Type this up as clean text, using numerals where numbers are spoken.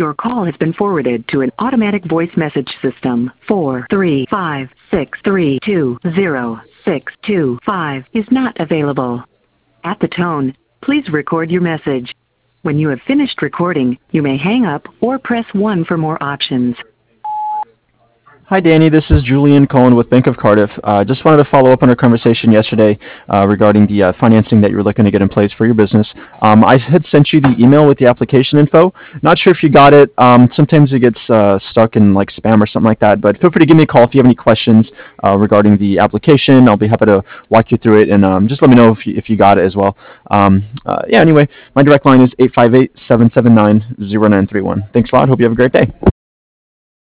Your call has been forwarded to an automatic voice message system. 43563200625 is not available. At the tone, please record your message. When you have finished recording, you may hang up or press 1 for more options. Hi, Danny. This is Julian Cohen with Bank of Cardiff. Just wanted to follow up on our conversation yesterday regarding the financing that you were looking to get in place for your business. I had sent you the email with the application info. Not sure if you got it. Sometimes it gets stuck in like spam or something like that. But feel free to give me a call if you have any questions regarding the application. I'll be happy to walk you through it, and just let me know if you got it as well. Anyway, my direct line is 858-779-0931. Thanks a lot. Hope you have a great day.